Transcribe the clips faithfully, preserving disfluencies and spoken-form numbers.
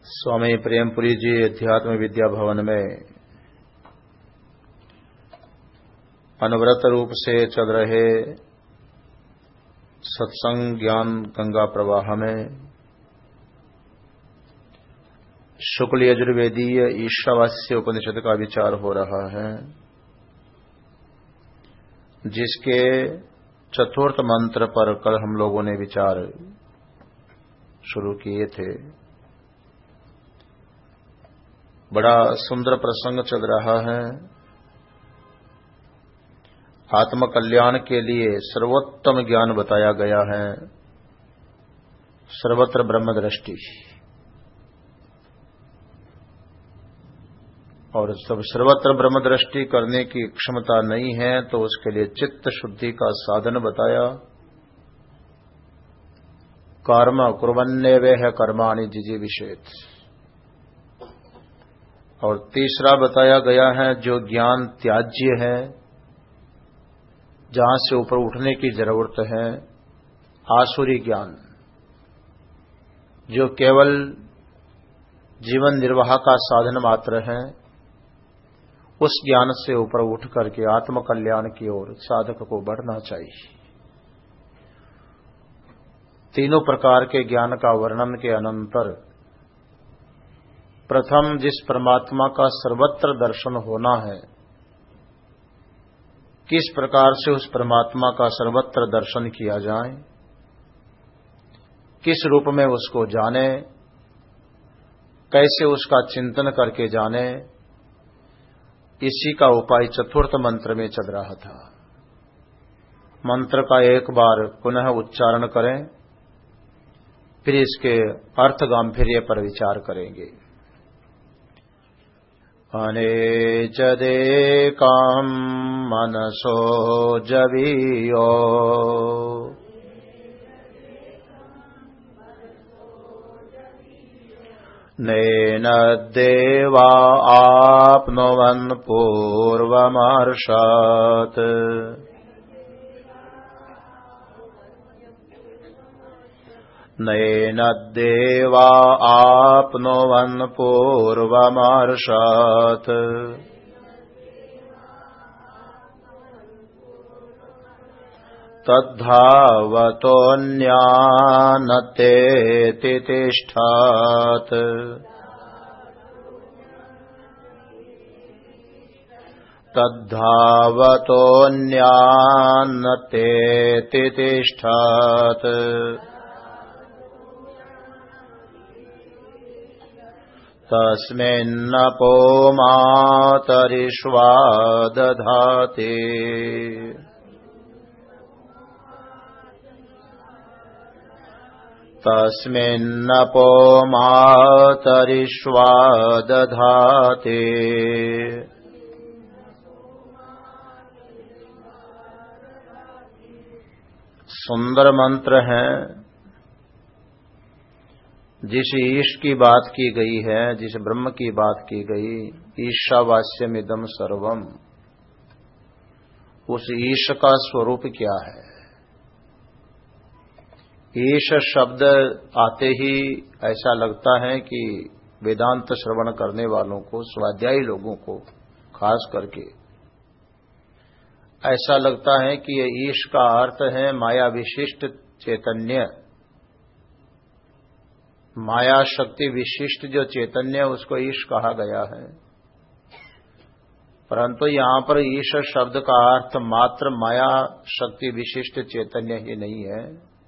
स्वामी प्रेमपुरी जी अध्यात्म विद्या भवन में अनवरत रूप से चल रहे सत्संग ज्ञान गंगा प्रवाह में शुक्ल यजुर्वेदीय ईशावास्य उपनिषद का विचार हो रहा है, जिसके चतुर्थ मंत्र पर कल हम लोगों ने विचार शुरू किए थे। बड़ा सुंदर प्रसंग चल रहा है। आत्म कल्याण के लिए सर्वोत्तम ज्ञान बताया गया है, सर्वत्र ब्रह्म दृष्टि। और सब सर्वत्र ब्रह्म दृष्टि करने की क्षमता नहीं है तो उसके लिए चित्त शुद्धि का साधन बताया। कर्म कुर्वन्नेवेह कर्माणि जिजीविषेत्। और तीसरा बताया गया है, जो ज्ञान त्याज्य है, जहां से ऊपर उठने की जरूरत है, आसुरी ज्ञान, जो केवल जीवन निर्वाह का साधन मात्र है, उस ज्ञान से ऊपर उठ करके आत्म कल्याण की ओर साधक को बढ़ना चाहिए। तीनों प्रकार के ज्ञान का वर्णन के अनंतर प्रथम जिस परमात्मा का सर्वत्र दर्शन होना है, किस प्रकार से उस परमात्मा का सर्वत्र दर्शन किया जाए, किस रूप में उसको जाने, कैसे उसका चिंतन करके जाने, इसी का उपाय चतुर्थ मंत्र में चल रहा था। मंत्र का एक बार पुनः उच्चारण करें, फिर इसके अर्थ गांभीर्य पर विचार करेंगे। अनेचदेकं मनसो जवीयो नैन देवा आप्नुवन् पूर्वमर्षत्। नैन देवा आप्नुवन् पूर्वमर्षत्। तद्धावतोऽन्यानतेति तिष्ठत्। तद्धावतोऽन्यानतेति तिष्ठत्। तस्मिन्नपो मातरिष्वा दधाति। तस्मिन्नपो मातरिष्वा दधाति। सुंदर मंत्र है। जिस ईश की बात की गई है, जिस ब्रह्म की बात की गई, ईशावास्यमिदं सर्वम, उस ईश का स्वरूप क्या है? ईश शब्द आते ही ऐसा लगता है कि वेदांत श्रवण करने वालों को, स्वाध्यायी लोगों को खास करके ऐसा लगता है कि ये ईश का अर्थ है माया विशिष्ट चैतन्य, माया शक्ति विशिष्ट जो चैतन्य, उसको ईश कहा गया है। परंतु यहां पर ईश शब्द का अर्थ मात्र माया शक्ति विशिष्ट चैतन्य ही नहीं है,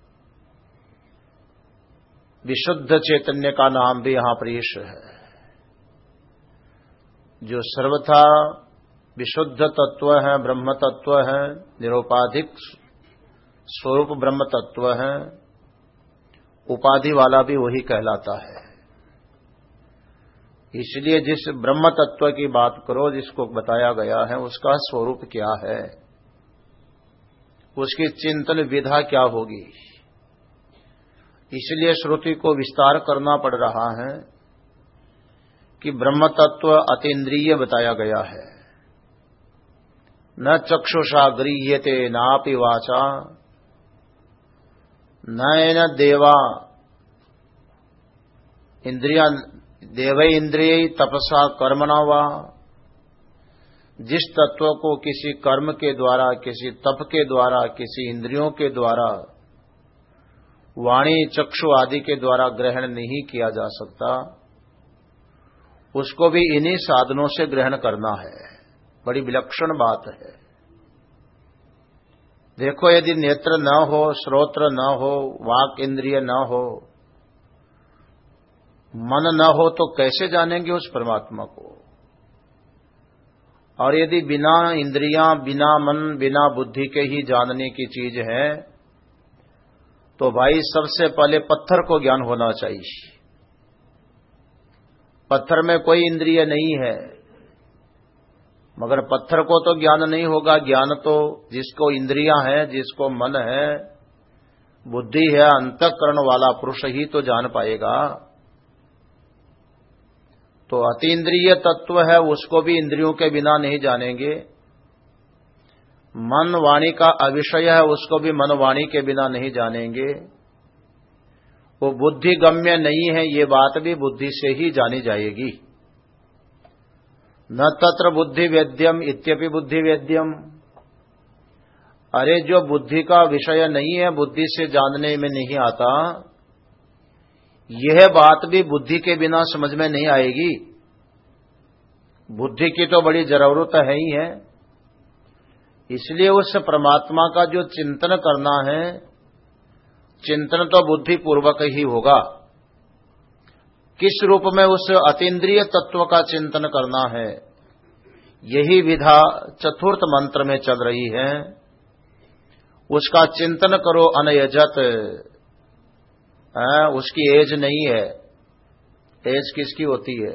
विशुद्ध चैतन्य का नाम भी यहां पर ईश है, जो सर्वथा विशुद्ध तत्व है, ब्रह्म तत्व है, निरुपाधिक स्वरूप ब्रह्म तत्व है। उपाधि वाला भी वही कहलाता है। इसलिए जिस ब्रह्म तत्व की बात करो, जिसको बताया गया है, उसका स्वरूप क्या है, उसकी चिंतन विधा क्या होगी, इसलिए श्रुति को विस्तार करना पड़ रहा है कि ब्रह्म तत्व अतीन्द्रिय बताया गया है। न चक्षुषा गृह्यते नापि वाचा नयन देवा, इंद्रियां देव इंद्रिय तपसा कर्मणा वा, जिस तत्व को किसी कर्म के द्वारा, किसी तप के द्वारा, किसी इंद्रियों के द्वारा, वाणी चक्षु आदि के द्वारा ग्रहण नहीं किया जा सकता, उसको भी इन्हीं साधनों से ग्रहण करना है। बड़ी विलक्षण बात है। देखो, यदि नेत्र न हो, श्रोत्र न हो, वाक इंद्रिय न हो, मन न हो, तो कैसे जानेंगे उस परमात्मा को? और यदि बिना इंद्रियां, बिना मन, बिना बुद्धि के ही जानने की चीज है, तो भाई सबसे पहले पत्थर को ज्ञान होना चाहिए। पत्थर में कोई इंद्रिय नहीं है, मगर पत्थर को तो ज्ञान नहीं होगा। ज्ञान तो जिसको इंद्रियां हैं, जिसको मन है, बुद्धि है, अंतःकरण वाला पुरुष ही तो जान पाएगा। तो अतीन्द्रिय तत्व है, उसको भी इंद्रियों के बिना नहीं जानेंगे। मन वाणी का अविषय है, उसको भी मन वाणी के बिना नहीं जानेंगे। वो बुद्धि गम्य नहीं है, ये बात भी बुद्धि से ही जानी जाएगी। न तत्र बुद्धि वेद्यम इत्यपि बुद्धि वेद्यम। अरे, जो बुद्धि का विषय नहीं है, बुद्धि से जानने में नहीं आता, यह बात भी बुद्धि के बिना समझ में नहीं आएगी। बुद्धि की तो बड़ी जरूरत है ही है। इसलिए उस परमात्मा का जो चिंतन करना है, चिंतन तो बुद्धि पूर्वक ही होगा। किस रूप में उस अतीन्द्रिय तत्व का चिंतन करना है, यही विधा चतुर्थ मंत्र में चल रही है। उसका चिंतन करो अनयजत। आ, उसकी एज नहीं है। एज किसकी होती है?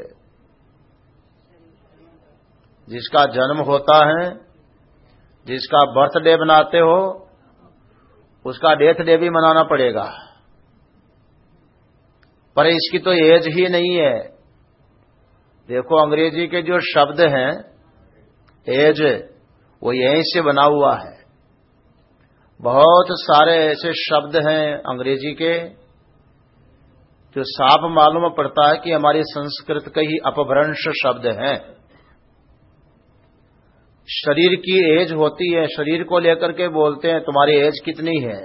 जिसका जन्म होता है, जिसका बर्थडे मनाते हो, उसका डेथ डे भी मनाना पड़ेगा, पर इसकी तो एज ही नहीं है। देखो, अंग्रेजी के जो शब्द हैं एज, वो यहीं से बना हुआ है। बहुत सारे ऐसे शब्द हैं अंग्रेजी के जो साफ मालूम पड़ता है कि हमारी संस्कृत के ही अपभ्रंश शब्द हैं। शरीर की एज होती है, शरीर को लेकर के बोलते हैं तुम्हारी एज कितनी है,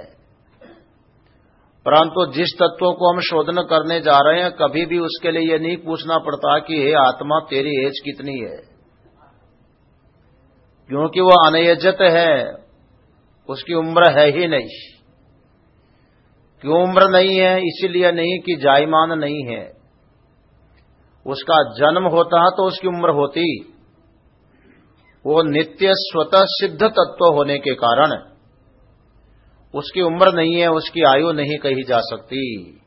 परंतु जिस तत्व को हम शोधन करने जा रहे हैं, कभी भी उसके लिए यह नहीं पूछना पड़ता कि हे आत्मा तेरी एज कितनी है, क्योंकि वो अनयजत है, उसकी उम्र है ही नहीं। क्यों उम्र नहीं है? इसीलिए नहीं कि जायमान नहीं है। उसका जन्म होता तो उसकी उम्र होती। वो नित्य स्वतः सिद्ध तत्व होने के कारण उसकी उम्र नहीं है, उसकी आयु नहीं कही जा सकती।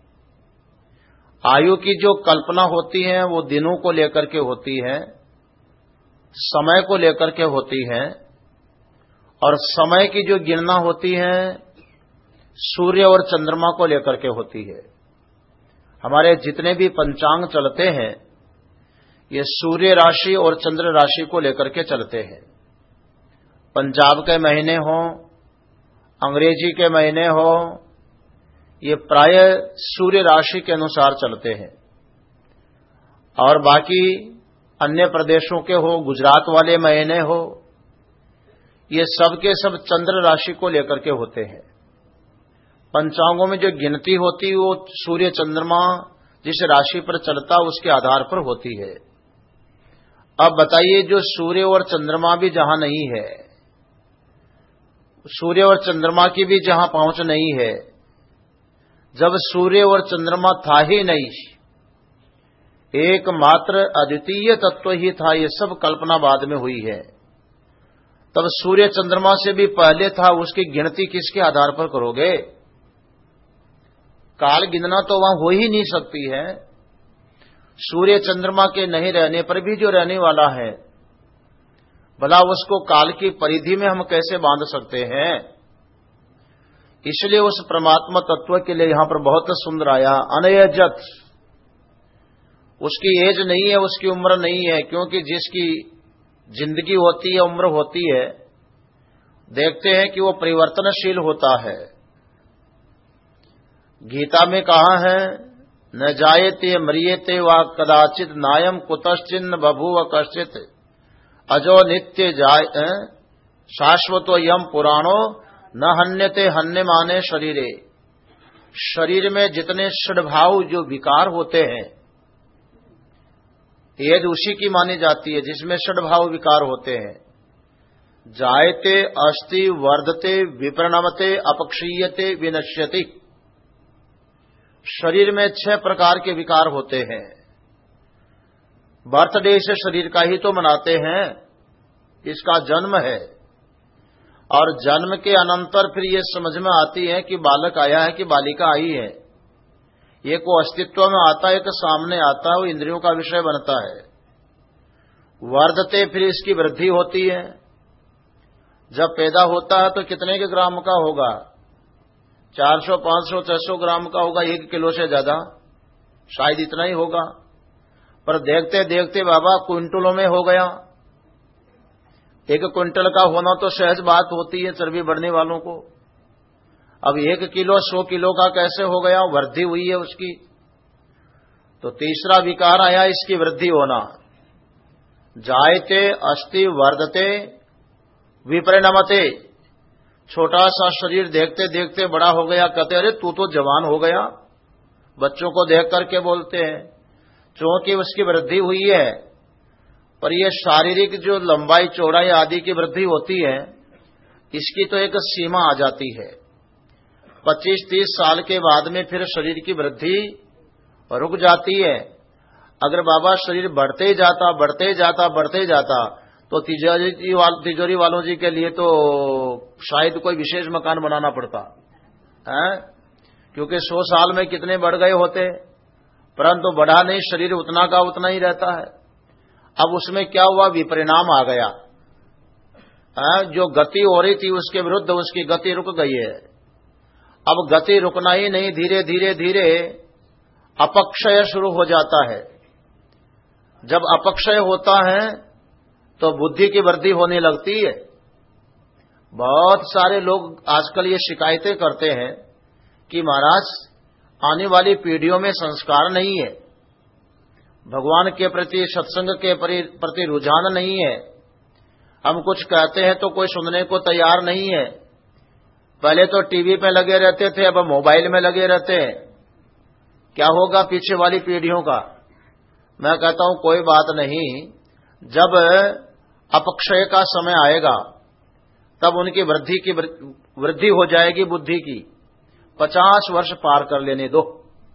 आयु की जो कल्पना होती है वो दिनों को लेकर के होती है, समय को लेकर के होती है, और समय की जो गिनना होती है सूर्य और चंद्रमा को लेकर के होती है। हमारे जितने भी पंचांग चलते हैं ये सूर्य राशि और चंद्र राशि को लेकर के चलते हैं। पंजाब के महीने हो, अंग्रेजी के महीने हो, ये प्राय सूर्य राशि के अनुसार चलते हैं। और बाकी अन्य प्रदेशों के हो, गुजरात वाले महीने हो, ये सब के सब चंद्र राशि को लेकर के होते हैं। पंचांगों में जो गिनती होती है वो सूर्य चंद्रमा जिस राशि पर चलता उसके आधार पर होती है। अब बताइए, जो सूर्य और चंद्रमा भी जहां नहीं है, सूर्य और चंद्रमा की भी जहां पहुंच नहीं है, जब सूर्य और चंद्रमा था ही नहीं, एकमात्र अद्वितीय तत्व ही था, ये सब कल्पना बाद में हुई है, तब सूर्य चंद्रमा से भी पहले था, उसकी गिनती किसके आधार पर करोगे? काल गिनना तो वहां हो ही नहीं सकती है। सूर्य चंद्रमा के नहीं रहने पर भी जो रहने वाला है, भला उसको काल की परिधि में हम कैसे बांध सकते हैं? इसलिए उस परमात्मा तत्व के लिए यहां पर बहुत सुंदर आया, अनयजत। उसकी एज नहीं है, उसकी उम्र नहीं है, क्योंकि जिसकी जिंदगी होती है, उम्र होती है, देखते हैं कि वो परिवर्तनशील होता है। गीता में कहा है न जायते म्रियते वा कदाचित नायम कुतश्चिन्न बभूव कश्चित अजो नित्य जाय शाश्वतो यम पुराणो न हन्यते हन्य माने शरीरे। शरीर में जितने षड्भाव जो विकार होते हैं यदि उसी की मानी जाती है जिसमें षड्भाव विकार होते हैं। जायते अस्ति वर्धते विपरिणमते अपक्षीयते विनश्यति। शरीर में छह प्रकार के विकार होते हैं। बर्थडे से शरीर का ही तो मनाते हैं, इसका जन्म है और जन्म के अनंतर फिर ये समझ में आती है कि बालक आया है कि बालिका आई है। ये को अस्तित्व में आता है, एक सामने आता है, वो इंद्रियों का विषय बनता है। वर्धते फिर इसकी वृद्धि होती है। जब पैदा होता है तो कितने के ग्राम का होगा? चार सौ, पांच सौ, छह सौ ग्राम का होगा, एक किलो से ज्यादा शायद इतना ही होगा। पर देखते देखते बाबा क्विंटलों में हो गया। एक क्विंटल का होना तो सहज बात होती है चर्बी बढ़ने वालों को। अब एक किलो सौ किलो का कैसे हो गया? वृद्धि हुई है उसकी। तो तीसरा विकार आया इसकी वृद्धि होना। जायते अस्ति वर्धते विपरिणमते। छोटा सा शरीर देखते देखते बड़ा हो गया, कहते अरे तू तो जवान हो गया। बच्चों को देख करके बोलते हैं, क्योंकि उसकी वृद्धि हुई है। पर यह शारीरिक जो लंबाई चौड़ाई आदि की वृद्धि होती है इसकी तो एक सीमा आ जाती है। पच्चीस तीस साल के बाद में फिर शरीर की वृद्धि रुक जाती है। अगर बाबा शरीर बढ़ते जाता बढ़ते जाता बढ़ते जाता तो तिजोरी वाल, तिजोरी वालों जी के लिए तो शायद कोई विशेष मकान बनाना पड़ता है, क्योंकि सौ साल में कितने बढ़ गए होते। परंतु बढ़ा नहीं, शरीर उतना का उतना ही रहता है। अब उसमें क्या हुआ? विपरिणाम आ गया। है? जो गति हो रही थी उसके विरुद्ध उसकी गति रुक गई है। अब गति रुकना ही नहीं, धीरे धीरे धीरे अपक्षय शुरू हो जाता है। जब अपक्षय होता है तो बुद्धि की वृद्धि होने लगती है। बहुत सारे लोग आजकल ये शिकायतें करते हैं कि महाराज आने वाली पीढ़ियों में संस्कार नहीं है, भगवान के प्रति सत्संग के प्रति रुझान नहीं है। हम कुछ कहते हैं तो कोई सुनने को तैयार नहीं है। पहले तो टीवी पे लगे रहते थे, अब मोबाइल में लगे रहते हैं। क्या होगा पीछे वाली पीढ़ियों का? मैं कहता हूं कोई बात नहीं। जब अपक्षय का समय आएगा तब उनकी वृद्धि की वृद्धि हो जाएगी बुद्धि की। पचास वर्ष पार कर लेने दो।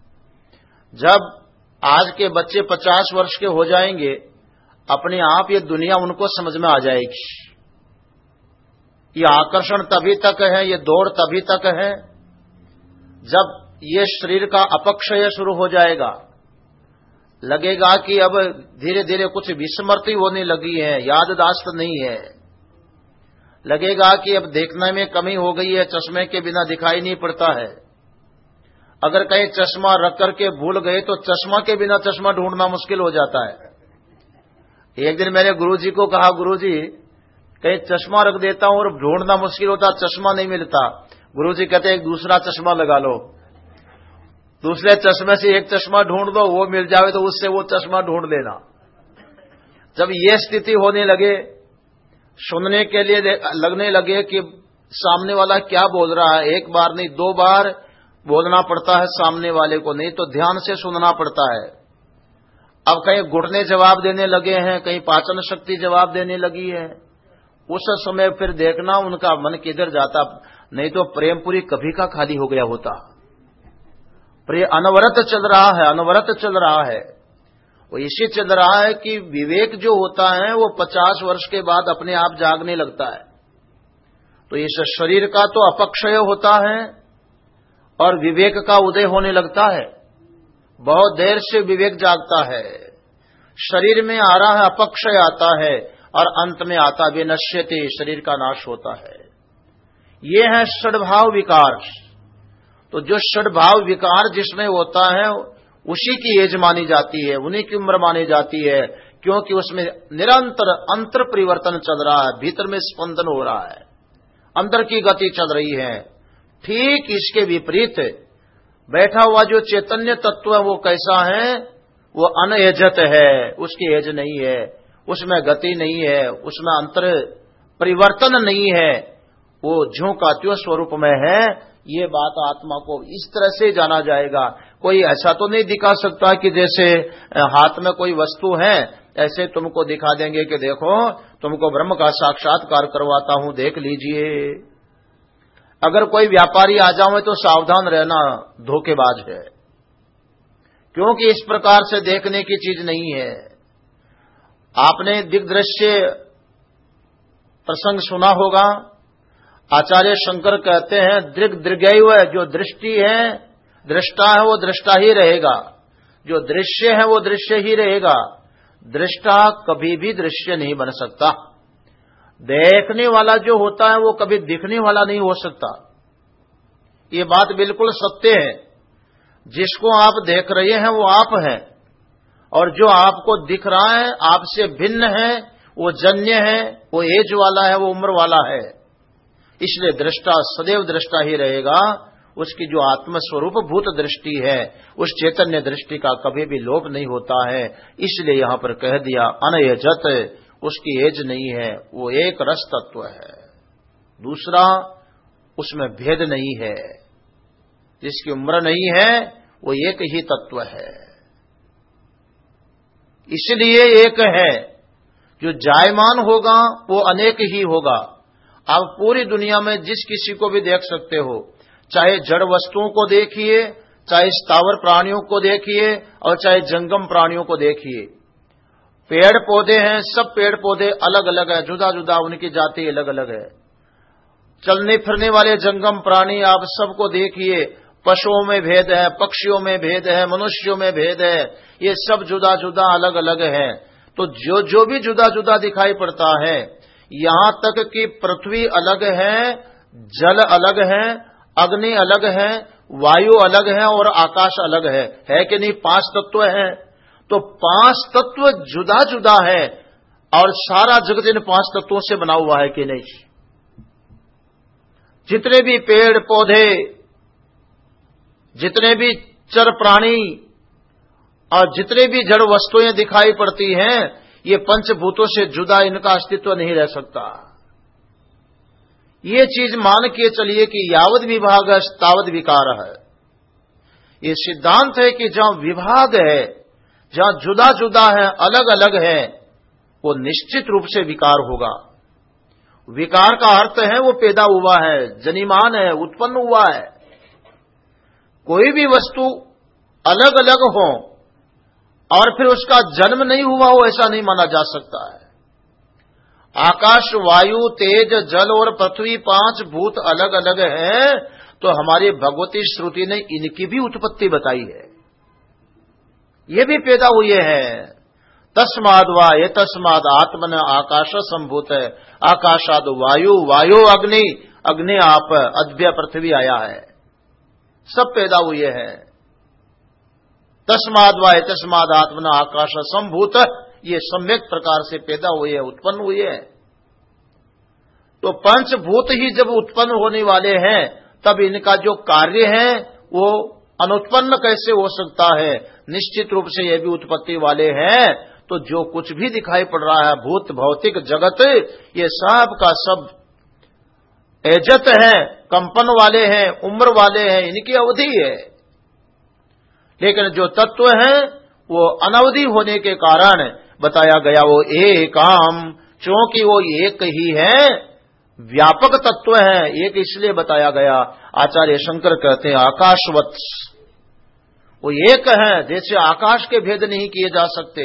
जब आज के बच्चे पचास वर्ष के हो जाएंगे अपने आप ये दुनिया उनको समझ में आ जाएगी। ये आकर्षण तभी तक है, ये दौड़ तभी तक है जब ये शरीर का अपक्षय शुरू हो जाएगा। लगेगा कि अब धीरे धीरे कुछ विस्मृति होने लगी है, याददाश्त नहीं है। लगेगा कि अब देखने में कमी हो गई है, चश्मे के बिना दिखाई नहीं पड़ता है। अगर कहीं चश्मा रख करके भूल गए तो चश्मा के बिना चश्मा ढूंढना मुश्किल हो जाता है। एक दिन मैंने गुरुजी को कहा, गुरुजी कहीं चश्मा रख देता हूं और ढूंढना मुश्किल होता, चश्मा नहीं मिलता। गुरुजी कहते एक दूसरा चश्मा लगा लो, दूसरे चश्मे से एक चश्मा ढूंढ दो, वो मिल जाए तो उससे वो चश्मा ढूंढ लेना। जब ये स्थिति होने लगे, सुनने के लिए लगने लगे कि सामने वाला क्या बोल रहा है, एक बार नहीं दो बार बोलना पड़ता है सामने वाले को, नहीं तो ध्यान से सुनना पड़ता है। अब कहीं घुटने जवाब देने लगे हैं, कहीं पाचन शक्ति जवाब देने लगी है। उस समय फिर देखना उनका मन किधर जाता, नहीं तो प्रेमपुरी कभी का खाली हो गया होता। प्रिय अनवरत चल रहा है, अनवरत चल रहा है। वो इसी चल रहा है कि विवेक जो होता है वो पचास वर्ष के बाद अपने आप जागने लगता है। तो इस शरीर का तो अपक्षय होता है और विवेक का उदय होने लगता है। बहुत देर से विवेक जागता है। शरीर में आ रहा है अपक्षय आता है और अंत में आता विनश्यति, शरीर का नाश होता है। ये है षड्भाव विकार। तो जो षड्भाव विकार जिसमें होता है उसी की एज मानी जाती है, उन्हीं की उम्र मानी जाती है, क्योंकि उसमें निरंतर अंतर परिवर्तन चल रहा है, भीतर में स्पंदन हो रहा है, अंदर की गति चल रही है। ठीक इसके विपरीत बैठा हुआ जो चैतन्य तत्व है वो कैसा है? वो अनएजत है, उसकी एज नहीं है, उसमें गति नहीं है, उसमें अंतर परिवर्तन नहीं है, वो ज्यों का त्यों स्वरूप में है। ये बात आत्मा को इस तरह से जाना जाएगा। कोई ऐसा तो नहीं दिखा सकता कि जैसे हाथ में कोई वस्तु है ऐसे तुमको दिखा देंगे कि देखो तुमको ब्रह्म का साक्षात्कार करवाता हूं, देख लीजिए। अगर कोई व्यापारी आ जावे तो सावधान रहना, धोखेबाज है, क्योंकि इस प्रकार से देखने की चीज नहीं है। आपने दिग्दृश्य प्रसंग सुना होगा। आचार्य शंकर कहते हैं दृग दृगैव, जो दृष्टि है, दृष्टा है वो दृष्टा ही रहेगा, जो दृश्य है वो दृश्य ही रहेगा। दृष्टा कभी भी दृश्य नहीं बन सकता। देखने वाला जो होता है वो कभी दिखने वाला नहीं हो सकता। ये बात बिल्कुल सत्य है। जिसको आप देख रहे हैं वो आप हैं, और जो आपको दिख रहा है आपसे भिन्न है, वो जन्य है, वो एज वाला है, वो उम्र वाला है। इसलिए दृष्टा सदैव दृष्टा ही रहेगा। उसकी जो आत्मस्वरूप भूत दृष्टि है उस चैतन्य दृष्टि का कभी भी लोप नहीं होता है। इसलिए यहां पर कह दिया अनयजत, उसकी एज नहीं है, वो एक रस तत्व है। दूसरा, उसमें भेद नहीं है, जिसकी उम्र नहीं है वो एक ही तत्व है। इसलिए एक है, जो जायमान होगा वो अनेक ही होगा। आप पूरी दुनिया में जिस किसी को भी देख सकते हो, चाहे जड़ वस्तुओं को देखिए, चाहे स्थावर प्राणियों को देखिए, और चाहे जंगम प्राणियों को देखिए। पेड़ पौधे हैं, सब पेड़ पौधे अलग अलग है, जुदा जुदा उनकी जाति अलग अलग है। चलने फिरने वाले जंगम प्राणी आप सबको देखिए, पशुओं में भेद है, पक्षियों में भेद है, मनुष्यों में भेद है, ये सब जुदा जुदा अलग अलग है। तो जो जो भी जुदा जुदा दिखाई पड़ता है, यहां तक कि पृथ्वी अलग है, जल अलग है, अग्नि अलग है, वायु अलग है और आकाश अलग है, है कि नहीं? पांच तत्व हैं। तो पांच तत्व जुदा जुदा है और सारा जगत इन पांच तत्वों से बना हुआ है कि नहीं? जितने भी पेड़ पौधे, जितने भी चर प्राणी और जितने भी जड़ वस्तुएं दिखाई पड़ती हैं, ये पंचभूतों से जुदा इनका अस्तित्व नहीं रह सकता। ये चीज मान के चलिए कि यावद विभाग है तावद विकार है। ये सिद्धांत है कि जहां विभाग है, जहां जुदा जुदा है, अलग अलग है, वो निश्चित रूप से विकार होगा। विकार का अर्थ है वो पैदा हुआ है, जनिमान है, उत्पन्न हुआ है। कोई भी वस्तु अलग अलग हो और फिर उसका जन्म नहीं हुआ हो, ऐसा नहीं माना जा सकता है। आकाश, वायु, तेज, जल और पृथ्वी पांच भूत अलग अलग हैं, तो हमारी भगवती श्रुति ने इनकी भी उत्पत्ति बताई है, ये भी पैदा हुए हैं। तस्माद वा ये तस्माद आत्मन आकाश संभूत है, आकाशाद वायु, वायु अग्नि, अग्नि आप, अद्भ्य पृथ्वी आया है, सब पैदा हुए हैं। तस्माद वा ये तस्माद आत्मन आकाश संभूत, ये सम्यक प्रकार से पैदा हुए हैं, उत्पन्न हुए हैं। तो पंचभूत ही जब उत्पन्न होने वाले हैं, तब इनका जो कार्य है वो अनुत्पन्न कैसे हो सकता है? निश्चित रूप से ये भी उत्पत्ति वाले हैं। तो जो कुछ भी दिखाई पड़ रहा है, भूत भौतिक जगत, ये सब का सब एजत है, कंपन वाले हैं, उम्र वाले हैं, इनकी अवधि है। लेकिन जो तत्व है वो अनवधि होने के कारण बताया गया वो एकाम, क्योंकि वो एक ही है, व्यापक तत्व है, एक इसलिए बताया गया। आचार्य शंकर कहते हैं आकाशवत, वो एक है, जैसे आकाश के भेद नहीं किए जा सकते।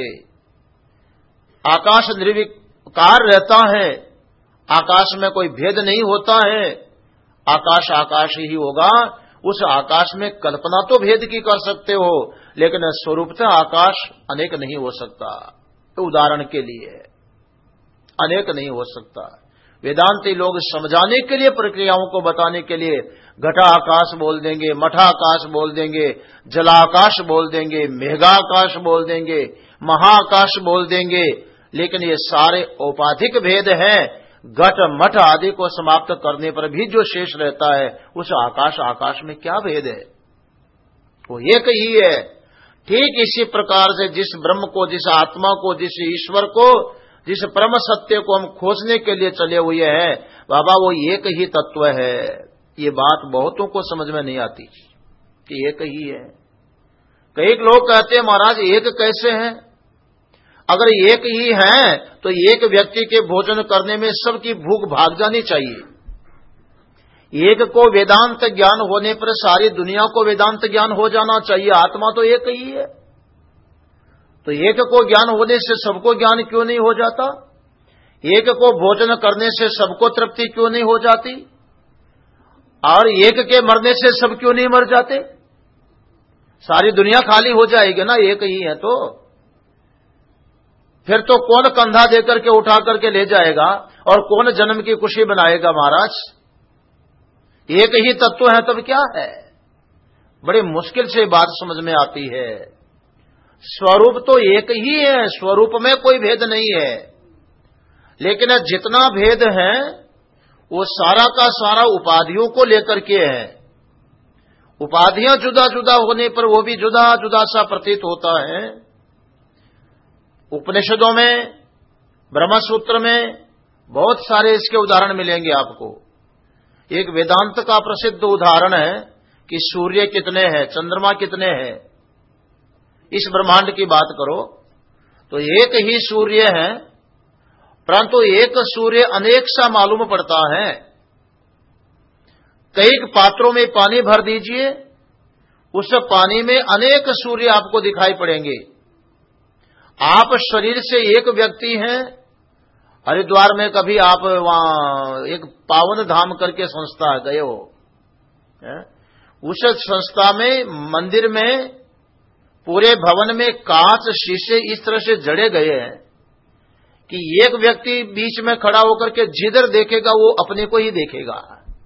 आकाश निर्विकार रहता है, आकाश में कोई भेद नहीं होता है, आकाश आकाश ही होगा। उस आकाश में कल्पना तो भेद की कर सकते हो, लेकिन स्वरूपतः आकाश अनेक नहीं हो सकता। तो उदाहरण के लिए अनेक नहीं हो सकता। वेदांती लोग समझाने के लिए, प्रक्रियाओं को बताने के लिए घटाकाश बोल देंगे, मठाकाश बोल देंगे, जलाकाश बोल देंगे, मेघाकाश बोल देंगे, महाकाश बोल देंगे, लेकिन ये सारे औपाधिक भेद हैं। घट मठ आदि को समाप्त करने पर भी जो शेष रहता है, उस आकाश आकाश में क्या भेद है? वो एक ही है। ठीक इसी प्रकार से जिस ब्रह्म को, जिस आत्मा को, जिस ईश्वर को, जिस परम सत्य को हम खोजने के लिए चले हुए हैं, बाबा वो एक ही तत्व है। ये बात बहुतों को समझ में नहीं आती कि एक ही है। कई लोग कहते हैं महाराज एक कैसे है? अगर एक ही है तो एक व्यक्ति के भोजन करने में सबकी भूख भाग जानी चाहिए। एक को वेदांत ज्ञान होने पर सारी दुनिया को वेदांत ज्ञान हो जाना चाहिए। आत्मा तो एक ही है, तो एक को ज्ञान होने से सबको ज्ञान क्यों नहीं हो जाता? एक को भोजन करने से सबको तृप्ति क्यों नहीं हो जाती? और एक के मरने से सब क्यों नहीं मर जाते? सारी दुनिया खाली हो जाएगी ना, एक ही है तो। फिर तो कौन कंधा देकर के उठा करके ले जाएगा और कौन जन्म की खुशी बनाएगा महाराज? एक ही तत्व है तब क्या है? बड़ी मुश्किल से बात समझ में आती है। स्वरूप तो एक ही है, स्वरूप में कोई भेद नहीं है, लेकिन जितना भेद है वो सारा का सारा उपाधियों को लेकर के है। उपाधियां जुदा जुदा होने पर वो भी जुदा जुदा सा प्रतीत होता है। उपनिषदों में, ब्रह्मसूत्र में बहुत सारे इसके उदाहरण मिलेंगे आपको। एक वेदांत का प्रसिद्ध उदाहरण है कि सूर्य कितने हैं, चंद्रमा कितने हैं। इस ब्रह्मांड की बात करो तो एक ही सूर्य है, परंतु एक सूर्य अनेक सा मालूम पड़ता है। कई पात्रों में पानी भर दीजिए, उस पानी में अनेक सूर्य आपको दिखाई पड़ेंगे। आप शरीर से एक व्यक्ति हैं, हरिद्वार में कभी आप वहां एक पावन धाम करके संस्था गए हो, है? उस संस्था में, मंदिर में, पूरे भवन में कांच शीशे इस तरह से जड़े गए हैं कि एक व्यक्ति बीच में खड़ा होकर के जिधर देखेगा वो अपने को ही देखेगा।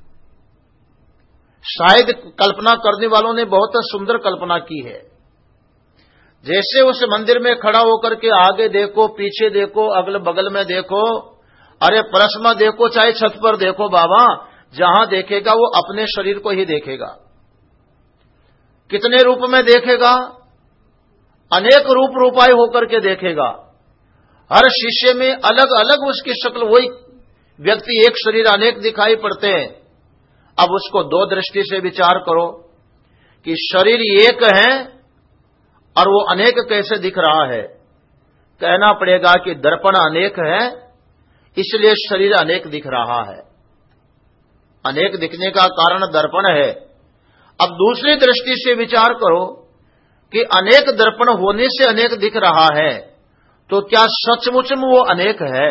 शायद कल्पना करने वालों ने बहुत सुंदर कल्पना की है। जैसे उस मंदिर में खड़ा होकर के आगे देखो, पीछे देखो, अगल बगल में देखो, अरे परस में देखो, चाहे छत पर देखो बाबा, जहां देखेगा वो अपने शरीर को ही देखेगा। कितने रूप में देखेगा? अनेक रूप रूपाई होकर के देखेगा। हर शीशे में अलग अलग उसकी शक्ल, वही व्यक्ति, एक शरीर अनेक दिखाई पड़ते हैं। अब उसको दो दृष्टि से विचार करो कि शरीर एक है और वो अनेक कैसे दिख रहा है। कहना पड़ेगा कि दर्पण अनेक है, इसलिए शरीर अनेक दिख रहा है। अनेक दिखने का कारण दर्पण है। अब दूसरी दृष्टि से विचार करो कि अनेक दर्पण होने से अनेक दिख रहा है, तो क्या सचमुच में वो अनेक है?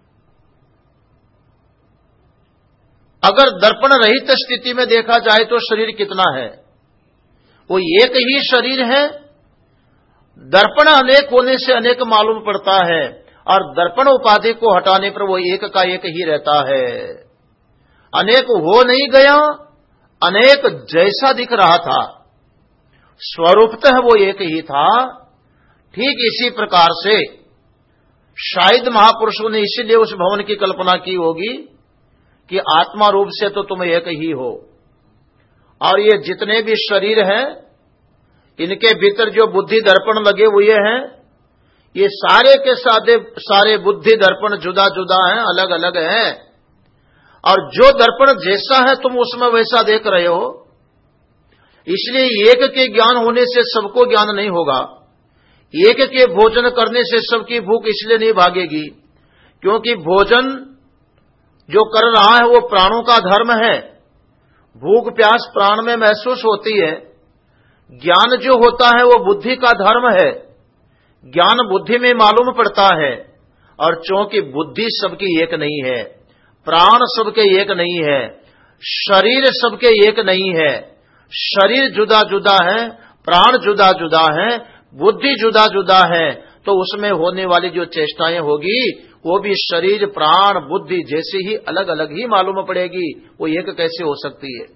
अगर दर्पण रहित स्थिति में देखा जाए तो शरीर कितना है? वो एक ही शरीर है। दर्पण अनेक होने से अनेक मालूम पड़ता है, और दर्पण उपाधि को हटाने पर वो एक का एक ही रहता है। अनेक हो नहीं गया, अनेक जैसा दिख रहा था, स्वरूपतः वो एक ही था। ठीक इसी प्रकार से शायद महापुरुषों ने इसीलिए उस भवन की कल्पना की होगी कि आत्मा रूप से तो तुम एक ही हो, और ये जितने भी शरीर हैं इनके भीतर जो बुद्धि दर्पण लगे हुए हैं, ये सारे के सारे सारे बुद्धि दर्पण जुदा जुदा हैं, अलग अलग हैं, और जो दर्पण जैसा है तुम उसमें वैसा देख रहे हो। इसलिए एक के ज्ञान होने से सबको ज्ञान नहीं होगा। एक के भोजन करने से सबकी भूख इसलिए नहीं भागेगी क्योंकि भोजन जो कर रहा है वो प्राणों का धर्म है। भूख प्यास प्राण में महसूस होती है। ज्ञान जो होता है वो बुद्धि का धर्म है। ज्ञान बुद्धि में मालूम पड़ता है, और चूंकि बुद्धि सबकी एक नहीं है, प्राण सबके एक नहीं है, शरीर सबके एक नहीं है, शरीर जुदा जुदा है, प्राण जुदा जुदा है, बुद्धि जुदा जुदा है, तो उसमें होने वाली जो चेष्टाएं होगी वो भी शरीर प्राण बुद्धि जैसी ही अलग अलग ही मालूम पड़ेगी। वो एक कैसे हो सकती है?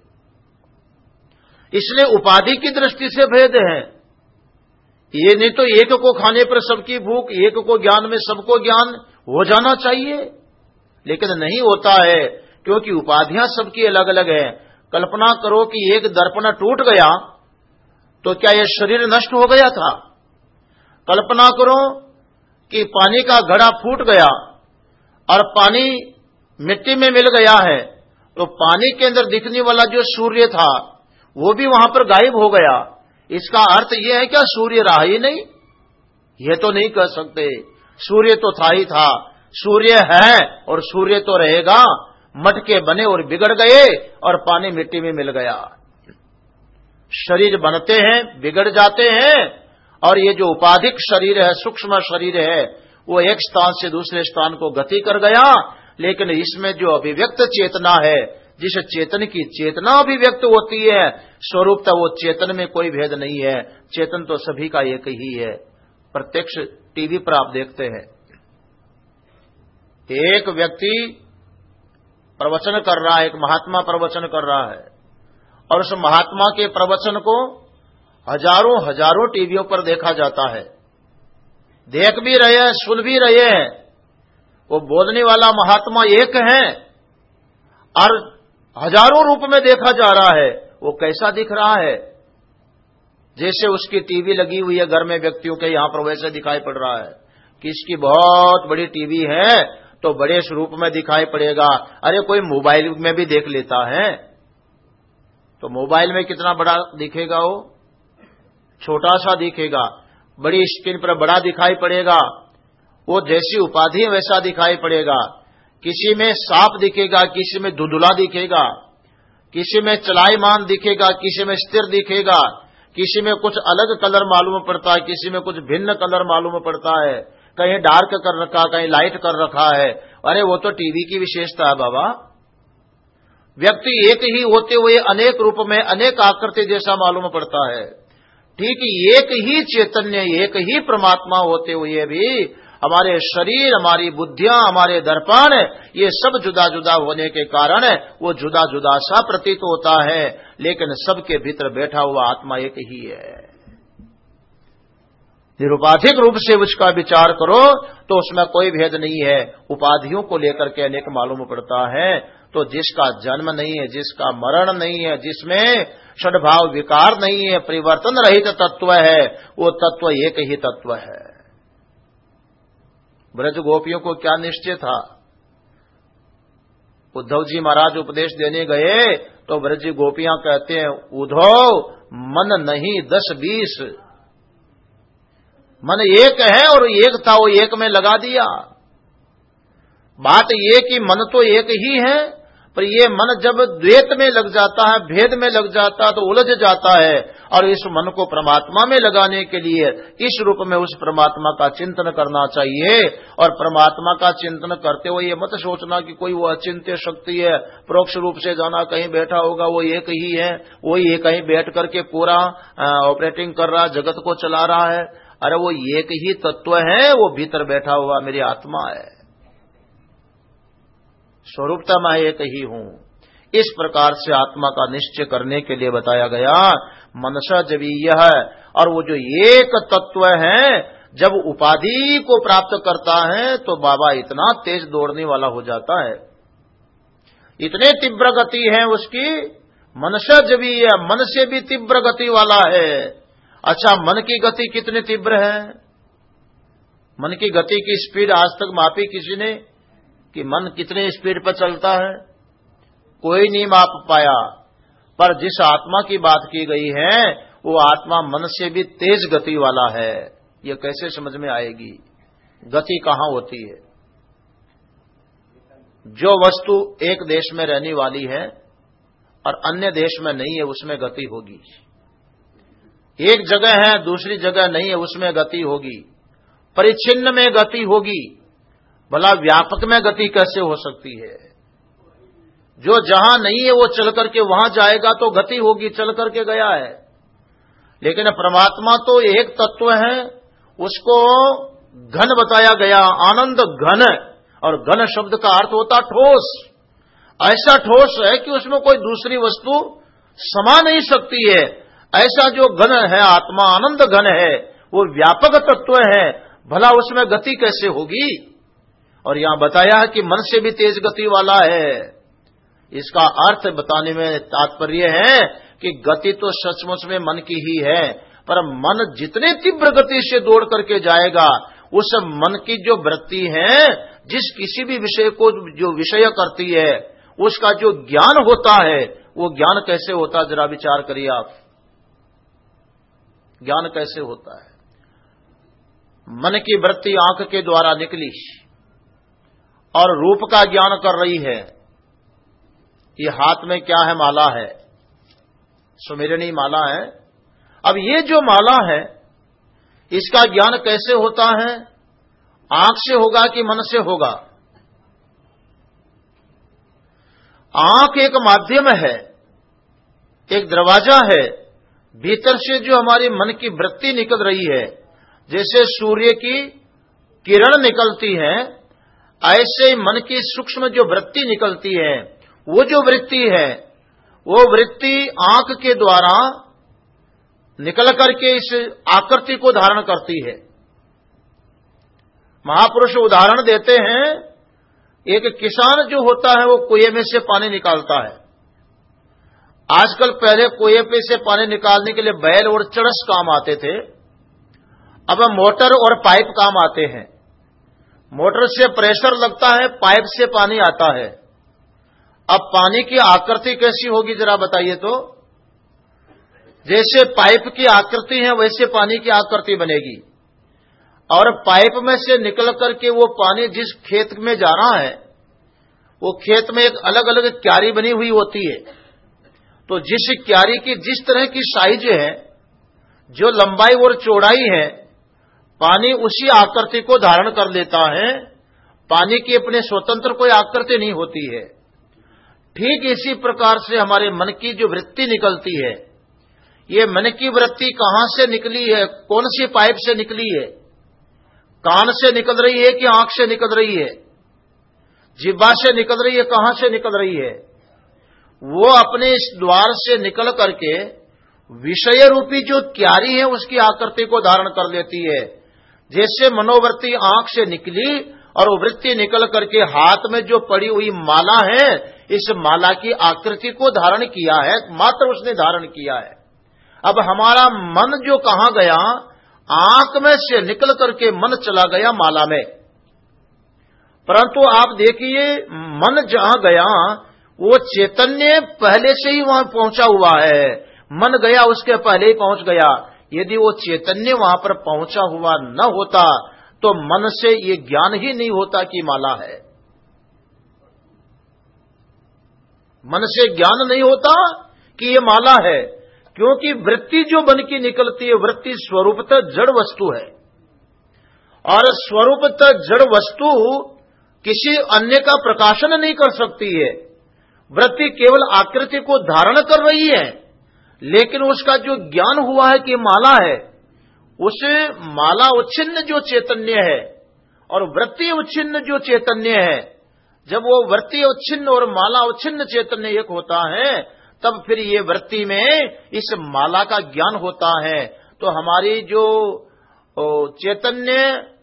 इसलिए उपाधि की दृष्टि से भेद है। ये नहीं तो एक को खाने पर सबकी भूख, एक को ज्ञान में सबको ज्ञान हो जाना चाहिए, लेकिन नहीं होता है क्योंकि उपाधियां सबकी अलग अलग है। कल्पना करो कि एक दर्पण टूट गया तो क्या यह शरीर नष्ट हो गया था? कल्पना करो कि पानी का घड़ा फूट गया और पानी मिट्टी में मिल गया है, तो पानी के अंदर दिखने वाला जो सूर्य था वो भी वहां पर गायब हो गया। इसका अर्थ यह है क्या सूर्य रहा ही नहीं? यह तो नहीं कह सकते। सूर्य तो था ही था, सूर्य है और सूर्य तो रहेगा। मटके बने और बिगड़ गए और पानी मिट्टी में मिल गया। शरीर बनते हैं, बिगड़ जाते हैं, और ये जो उपाधिक शरीर है, सूक्ष्म शरीर है, वो एक स्थान से दूसरे स्थान को गति कर गया। लेकिन इसमें जो अभिव्यक्त चेतना है, जिस चेतन की चेतना अभिव्यक्त होती है, स्वरूपता वो चेतन में कोई भेद नहीं है। चेतन तो सभी का एक ही है। प्रत्यक्ष टीवी पर आप देखते हैं, एक व्यक्ति प्रवचन कर रहा है, एक महात्मा प्रवचन कर रहा है, और उस महात्मा के प्रवचन को हजारों हजारों टीवियों पर देखा जाता है। देख भी रहे हैं, सुन भी रहे हैं। वो बोलने वाला महात्मा एक है और हजारों रूप में देखा जा रहा है। वो कैसा दिख रहा है? जैसे उसकी टीवी लगी हुई है घर में व्यक्तियों के, यहां पर वैसे दिखाई पड़ रहा है। किसकी बहुत बड़ी टीवी है तो बड़े स्वरूप में दिखाई पड़ेगा। अरे कोई मोबाइल में भी देख लेता है तो मोबाइल में कितना बड़ा दिखेगा? वो छोटा सा दिखेगा, बड़ी स्क्रीन पर बड़ा दिखाई पड़ेगा। वो जैसी उपाधि है वैसा दिखाई पड़ेगा। किसी में साफ दिखेगा, किसी में धुंधला दिखेगा, किसी में चलायमान दिखेगा, किसी में स्थिर दिखेगा, किसी में कुछ अलग कलर मालूम पड़ता है, किसी में कुछ भिन्न कलर मालूम पड़ता है, कहीं डार्क कर रखा, कहीं लाइट कर रखा है। अरे वो तो टीवी की विशेषता है बाबा। व्यक्ति एक ही होते हुए अनेक रूप में अनेक आकृति जैसा मालूम पड़ता है। ठीक एक ही चैतन्य, एक ही परमात्मा होते हुए भी हमारे शरीर, हमारी बुद्धियां, हमारे दर्पण, ये सब जुदा जुदा होने के कारण वो जुदा जुदा सा प्रतीत होता है, लेकिन सबके भीतर बैठा हुआ आत्मा एक ही है। निरुपाधिक रूप से उसका विचार करो तो उसमें कोई भेद नहीं है। उपाधियों को लेकर के अनेक मालूम पड़ता है। तो जिसका जन्म नहीं है, जिसका मरण नहीं है, जिसमें षड्भाव विकार नहीं है, परिवर्तन रहित तत्व है, वो तत्व एक ही तत्व है। ब्रज गोपियों को क्या निश्चय था? उद्धव जी महाराज उपदेश देने गए तो ब्रज गोपियां कहते हैं, उद्धव मन नहीं दस बीस, मन एक है और एक था वो एक में लगा दिया। बात ये कि मन तो एक ही है, पर ये मन जब द्वैत में लग जाता है, भेद में लग जाता है तो उलझ जाता है। और इस मन को परमात्मा में लगाने के लिए इस रूप में उस परमात्मा का चिंतन करना चाहिए। और परमात्मा का चिंतन करते हुए ये मत सोचना कि कोई वो अचिंत्य शक्ति है, परोक्ष रूप से जाना कहीं बैठा होगा, वो एक ही है, वो ये कहीं बैठ करके पूरा ऑपरेटिंग कर रहा, जगत को चला रहा है। अरे वो एक ही तत्व है, वो भीतर बैठा हुआ मेरी आत्मा है। स्वरूपता मैं एक ही हूं। इस प्रकार से आत्मा का निश्चय करने के लिए बताया गया। मनसा जवीय है, और वो जो एक तत्व है जब उपाधि को प्राप्त करता है तो बाबा इतना तेज दौड़ने वाला हो जाता है, इतने तीव्र गति है उसकी। मनसा जवीय, मन से भी तीव्र गति वाला है। अच्छा, मन की गति कितनी तीव्र है? मन की गति की स्पीड आज तक मापी किसी ने कि मन कितने स्पीड पर चलता है? कोई नहीं माप पाया। पर जिस आत्मा की बात की गई है वो आत्मा मन से भी तेज गति वाला है। ये कैसे समझ में आएगी? गति कहां होती है? जो वस्तु एक देश में रहने वाली है और अन्य देश में नहीं है, उसमें गति होगी। एक जगह है दूसरी जगह नहीं है, उसमें गति होगी। परिच्छिन्न में गति होगी, भला व्यापक में गति कैसे हो सकती है? जो जहां नहीं है वो चल करके वहां जाएगा तो गति होगी, चल करके गया है। लेकिन परमात्मा तो एक तत्व है, उसको घन बताया गया, आनंद घन। और घन शब्द का अर्थ होता ठोस। ऐसा ठोस है कि उसमें कोई दूसरी वस्तु समा नहीं सकती है। ऐसा जो घन है आत्मा, आनंद घन है, वो व्यापक तत्व है, भला उसमें गति कैसे होगी? और यहां बताया है कि मन से भी तेज गति वाला है। इसका अर्थ बताने में तात्पर्य है कि गति तो सचमुच में मन की ही है, पर मन जितने तीव्र गति से दौड़ करके जाएगा, उस मन की जो वृत्ति है, जिस किसी भी विषय को जो विषय करती है, उसका जो ज्ञान होता है, वो ज्ञान कैसे होता है, जरा विचार करिए आप। ज्ञान कैसे होता है? मन की वृत्ति आंख के द्वारा निकली और रूप का ज्ञान कर रही है। ये हाथ में क्या है? माला है, सुमिरनी माला है। अब ये जो माला है, इसका ज्ञान कैसे होता है? आंख से होगा कि मन से होगा? आंख एक माध्यम है, एक दरवाजा है, भीतर से जो हमारी मन की वृत्ति निकल रही है, जैसे सूर्य की किरण निकलती है, ऐसे मन की सूक्ष्म जो वृत्ति निकलती है, वो जो वृत्ति है, वो वृत्ति आंख के द्वारा निकल करके इस आकृति को धारण करती है। महापुरुष उदाहरण देते हैं, एक किसान जो होता है वो कुएं में से पानी निकालता है। आजकल पहले कुएं पे से पानी निकालने के लिए बैल और चरस काम आते थे, अब मोटर और पाइप काम आते हैं। मोटर से प्रेशर लगता है, पाइप से पानी आता है। अब पानी की आकृति कैसी होगी जरा बताइए तो? जैसे पाइप की आकृति है वैसे पानी की आकृति बनेगी, और पाइप में से निकल करके वो पानी जिस खेत में जा रहा है, वो खेत में एक अलग अलग क्यारी बनी हुई होती है। तो जिस क्यारी की जिस तरह की साइज है, जो लंबाई और चौड़ाई है, पानी उसी आकृति को धारण कर लेता है। पानी की अपने स्वतंत्र कोई आकृति नहीं होती है। ठीक इसी प्रकार से हमारे मन की जो वृत्ति निकलती है, ये मन की वृत्ति कहां से निकली है? कौन सी पाइप से निकली है? कान से निकल रही है कि आंख से निकल रही है? जिह्वा से निकल रही है? कहां से निकल रही है? वो अपने इस द्वार से निकल करके विषय रूपी जो क्यारी है उसकी आकृति को धारण कर लेती है। जैसे मनोवृत्ति आंख से निकली और वो वृत्ति निकल करके हाथ में जो पड़ी हुई माला है, इस माला की आकृति को धारण किया है, मात्र उसने धारण किया है। अब हमारा मन जो कहां गया? आंख में से निकल करके मन चला गया माला में। परंतु आप देखिए, मन जहां गया वो चैतन्य पहले से ही वहां पहुंचा हुआ है। मन गया उसके पहले ही पहुंच गया। यदि वो चैतन्य वहां पर पहुंचा हुआ न होता तो मन से ये ज्ञान ही नहीं होता कि माला है। मन से ज्ञान नहीं होता कि ये माला है, क्योंकि वृत्ति जो मन की निकलती है, वृत्ति स्वरूपतः जड़ वस्तु है, और स्वरूपतः जड़ वस्तु किसी अन्य का प्रकाशन नहीं कर सकती है। वृत्ति केवल आकृति को धारण कर रही है, लेकिन उसका जो ज्ञान हुआ है कि माला है, उस माला उच्छिन्न जो चैतन्य है और वृत्ति उच्छिन्न जो चैतन्य है, जब वो वृत्ति उच्छिन्न और माला उच्छिन्न चैतन्य एक होता है, तब फिर ये वृत्ति में इस माला का ज्ञान होता है। तो हमारी जो चैतन्य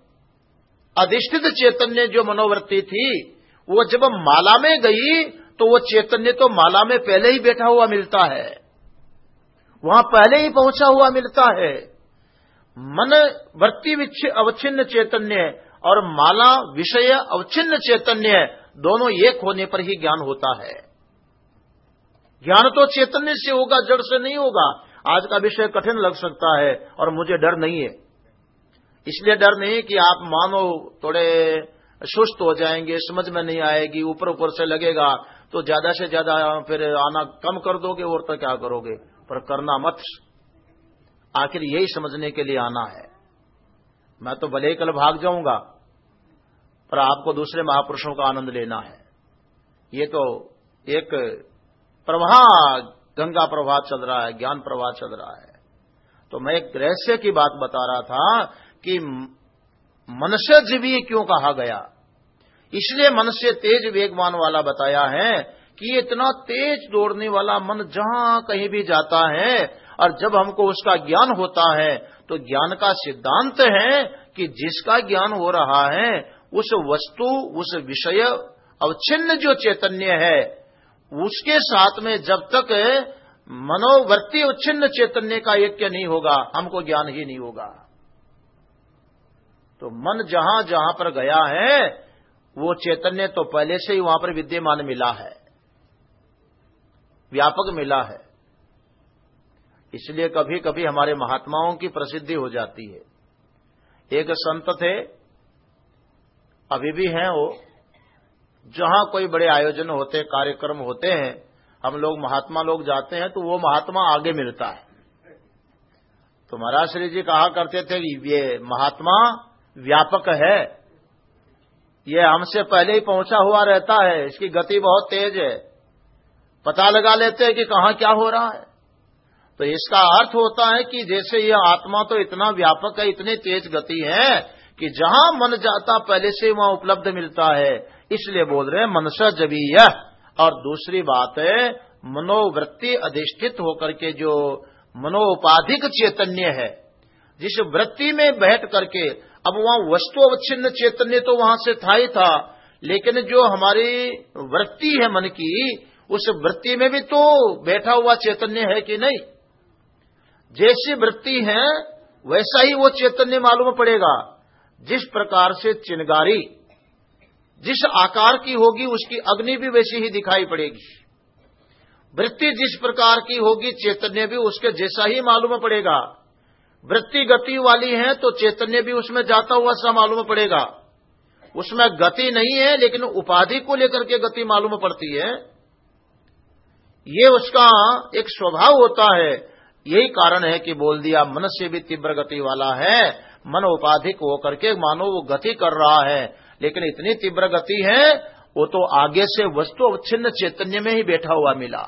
अधिष्ठित चैतन्य जो मनोवृत्ति थी, वो जब माला में गई तो वो चैतन्य तो माला में पहले ही बैठा हुआ मिलता है, वहां पहले ही पहुंचा हुआ मिलता है। मन वृत्ति अवच्छिन्न चैतन्य और माला विषय अवच्छिन्न चैतन्य, दोनों एक होने पर ही ज्ञान होता है। ज्ञान तो चैतन्य से होगा, जड़ से नहीं होगा। आज का विषय कठिन लग सकता है और मुझे डर नहीं है। इसलिए डर नहीं कि आप मानो थोड़े सुस्त हो जाएंगे, समझ में नहीं आएगी, ऊपर ऊपर से लगेगा, तो ज्यादा से ज्यादा फिर आना कम कर दोगे और तो क्या करोगे, पर करना मत। आखिर यही समझने के लिए आना है। मैं तो भले ही कल भाग जाऊंगा, पर आपको दूसरे महापुरुषों का आनंद लेना है। ये तो एक प्रवाह, गंगा प्रवाह चल रहा है, ज्ञान प्रवाह चल रहा है। तो मैं एक रहस्य की बात बता रहा था कि मनुष्य जीवी क्यों कहा गया। इसलिए मनुष्य तेज वेगवान वाला बताया है कि इतना तेज दौड़ने वाला मन जहां कहीं भी जाता है, और जब हमको उसका ज्ञान होता है तो ज्ञान का सिद्धांत है कि जिसका ज्ञान हो रहा है उस वस्तु, उस विषय अवच्छिन्न जो चैतन्य है, उसके साथ में जब तक मनोवृत्ति उच्छिन्न चैतन्य का ऐक्य नहीं होगा, हमको ज्ञान ही नहीं होगा। तो मन जहां जहां पर गया है वो चैतन्य तो पहले से ही वहां पर विद्यमान मिला है, व्यापक मिला है। इसलिए कभी कभी हमारे महात्माओं की प्रसिद्धि हो जाती है। एक संत थे, अभी भी हैं वो, जहां कोई बड़े आयोजन होते, कार्यक्रम होते हैं, हम लोग महात्मा लोग जाते हैं तो वो महात्मा आगे मिलता है। तो महाराज श्री जी कहा करते थे कि ये महात्मा व्यापक है, ये हमसे पहले ही पहुंचा हुआ रहता है, इसकी गति बहुत तेज है, पता लगा लेते हैं कि कहां क्या हो रहा है। तो इसका अर्थ होता है कि जैसे ये आत्मा तो इतना व्यापक है, इतनी तेज गति है कि जहां मन जाता पहले से वहां उपलब्ध मिलता है। इसलिए बोल रहे हैं मनसा जबीय। और दूसरी बात है मनोवृत्ति अधिष्ठित होकर के जो मनोपाधिक चैतन्य है, जिस वृत्ति में बैठ करके, अब वहां वस्तु अवच्छिन्न चैतन्य तो वहां से था ही था, लेकिन जो हमारी वृत्ति है मन की, उस वृत्ति में भी तो बैठा हुआ चैतन्य है कि नहीं। जैसी वृत्ति है वैसा ही वो चैतन्य मालूम पड़ेगा। जिस प्रकार से चिंगारी जिस आकार की होगी उसकी अग्नि भी वैसी ही दिखाई पड़ेगी। वृत्ति जिस प्रकार की होगी चैतन्य भी उसके जैसा ही मालूम पड़ेगा। वृत्ति गति वाली है तो चैतन्य भी उसमें जाता हुआ सा मालूम पड़ेगा। उसमें गति नहीं है लेकिन उपाधि को लेकर के गति मालूम पड़ती है। ये उसका एक स्वभाव होता है। यही कारण है कि बोल दिया मन से भी तीव्र गति वाला है, मन उपाधिक होकर के मानो वो गति कर रहा है, लेकिन इतनी तीव्र गति है वो तो आगे से वस्तु अवच्छिन्न चैतन्य में ही बैठा हुआ मिला।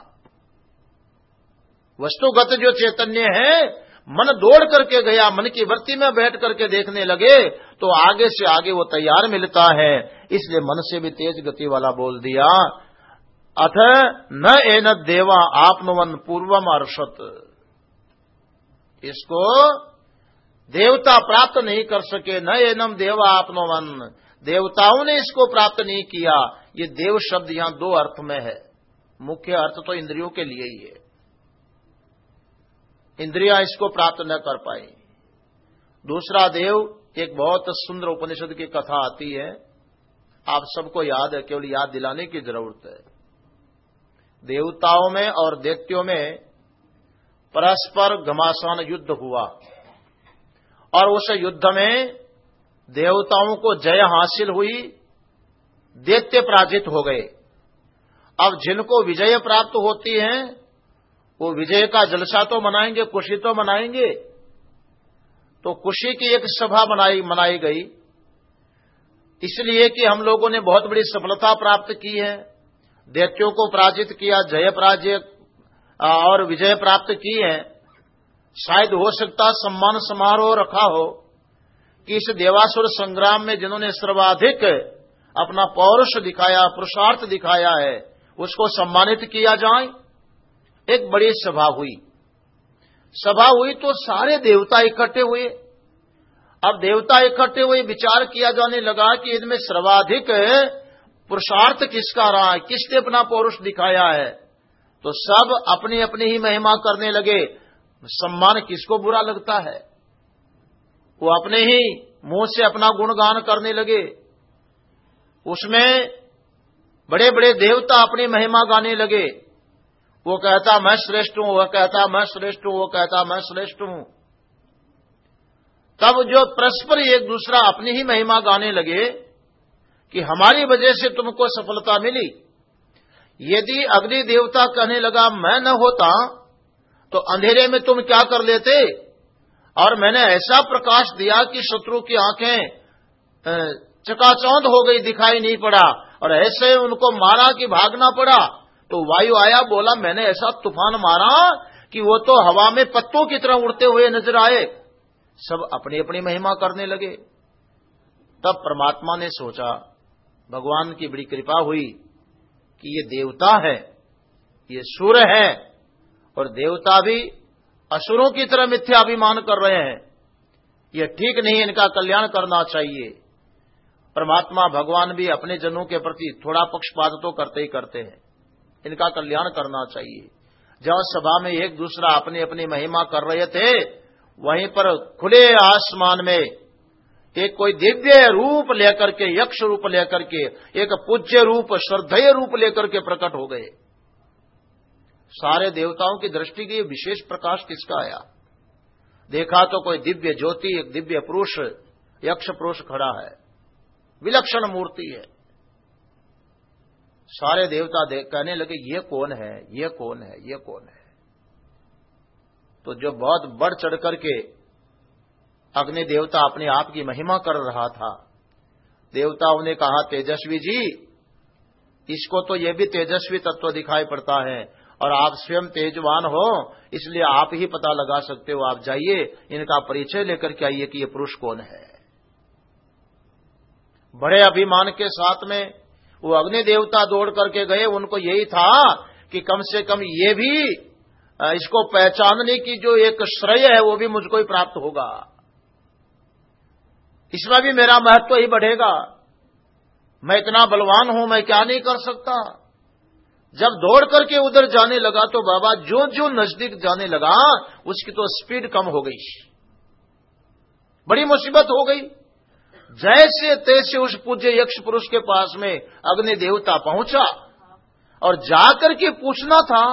वस्तुगत जो चैतन्य है, मन दौड़ करके गया, मन की वृत्ति में बैठ करके देखने लगे तो आगे से आगे वो तैयार मिलता है। इसलिए मन से भी तेज गति वाला बोल दिया। अथ न एन देवा आपनुवन पूर्वम अर्षत, इसको देवता प्राप्त नहीं कर सके। न एनम देवा आपनुवन, देवताओं ने इसको प्राप्त नहीं किया। ये देव शब्द यहां दो अर्थ में है। मुख्य अर्थ तो इंद्रियों के लिए ही है, इंद्रियां इसको प्राप्त न कर पाई। दूसरा देव, एक बहुत सुंदर उपनिषद की कथा आती है, आप सबको याद है, केवल याद दिलाने की जरूरत है। देवताओं में और दैत्यों में परस्पर घमासान युद्ध हुआ और उस युद्ध में देवताओं को जय हासिल हुई, दैत्य पराजित हो गए। अब जिनको विजय प्राप्त होती है वो विजय का जलसा तो मनाएंगे, खुशी तो मनाएंगे। तो खुशी की एक सभा बनाई मनाई गई, इसलिए कि हम लोगों ने बहुत बड़ी सफलता प्राप्त की है, दैत्यों को पराजित किया, जय पराजय और विजय प्राप्त की है। शायद हो सकता सम्मान समारोह रखा हो कि इस देवासुर संग्राम में जिन्होंने सर्वाधिक अपना पौरुष दिखाया, पुरुषार्थ दिखाया है, उसको सम्मानित किया जाए। एक बड़ी सभा हुई। सभा हुई तो सारे देवता इकट्ठे हुए। अब देवता इकट्ठे हुए, विचार किया जाने लगा कि इनमें सर्वाधिक पुरुषार्थ किसका रहा है, किसने अपना पौरुष दिखाया है। तो सब अपनी अपनी ही महिमा करने लगे। सम्मान किसको बुरा लगता है, वो अपने ही मुंह से अपना गुणगान करने लगे। उसमें बड़े बड़े देवता अपनी महिमा गाने लगे। वो कहता मैं श्रेष्ठ हूं, वह कहता मैं श्रेष्ठ हूं, वो कहता मैं श्रेष्ठ हूं। तब जो परस्पर एक दूसरा अपनी ही महिमा गाने लगे कि हमारी वजह से तुमको सफलता मिली। यदि अग्नि देवता कहने लगा मैं न होता तो अंधेरे में तुम क्या कर लेते, और मैंने ऐसा प्रकाश दिया कि शत्रु की आंखें चकाचौंध हो गई, दिखाई नहीं पड़ा, और ऐसे उनको मारा कि भागना पड़ा। तो वायु आया, बोला मैंने ऐसा तूफान मारा कि वो तो हवा में पत्तों की तरह उड़ते हुए नजर आए। सब अपनी अपनी महिमा करने लगे। तब परमात्मा ने सोचा, भगवान की बड़ी कृपा हुई कि ये देवता है, ये सूर्य है, और देवता भी असुरों की तरह मिथ्याभिमान कर रहे हैं, ये ठीक नहीं, इनका कल्याण करना चाहिए। परमात्मा भगवान भी अपने जनों के प्रति थोड़ा पक्षपात तो करते ही करते हैं, इनका कल्याण करना चाहिए। जहां सभा में एक दूसरा अपनी अपनी महिमा कर रहे थे, वहीं पर खुले आसमान में एक कोई दिव्य रूप लेकर के, यक्ष रूप लेकर के, एक पूज्य रूप, श्रद्धेय रूप लेकर के प्रकट हो गए। सारे देवताओं की दृष्टि के विशेष प्रकाश किसका आया? देखा तो कोई दिव्य ज्योति, एक दिव्य पुरुष, यक्ष पुरुष खड़ा है, विलक्षण मूर्ति है। सारे देवता देख कहने लगे ये कौन है, ये कौन है, ये कौन है। तो जो बहुत बढ़ चढ़ करके अग्नि देवता अपने आप की महिमा कर रहा था, देवताओं ने कहा तेजस्वी जी, इसको तो ये भी तेजस्वी तत्व दिखाई पड़ता है और आप स्वयं तेजवान हो, इसलिए आप ही पता लगा सकते हो, आप जाइए इनका परिचय लेकर के आइए कि ये पुरुष कौन है। बड़े अभिमान के साथ में वो अग्नि देवता दौड़ करके गए। उनको यही था कि कम से कम ये भी इसको पहचानने की जो एक श्रेय है वो भी मुझको ही प्राप्त होगा, इसमें भी मेरा महत्व ही बढ़ेगा। मैं इतना बलवान हूं, मैं क्या नहीं कर सकता। जब दौड़ करके उधर जाने लगा तो बाबा जो जो नजदीक जाने लगा उसकी तो स्पीड कम हो गई, बड़ी मुसीबत हो गई। जैसे तैसे उस पूज्य यक्ष पुरुष के पास में अग्नि देवता पहुंचा और जाकर के पूछना था,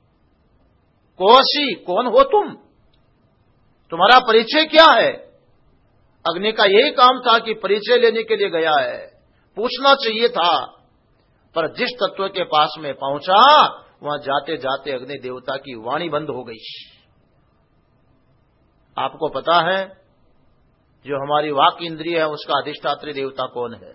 कौशी, कौन हो तुम, तुम्हारा परिचय क्या है। अग्नि का यही काम था कि परिचय लेने के लिए गया है, पूछना चाहिए था। पर जिस तत्व के पास में पहुंचा वहां जाते जाते अग्नि देवता की वाणी बंद हो गई। आपको पता है जो हमारी वाक इंद्रिय है उसका अधिष्ठात्री देवता कौन है?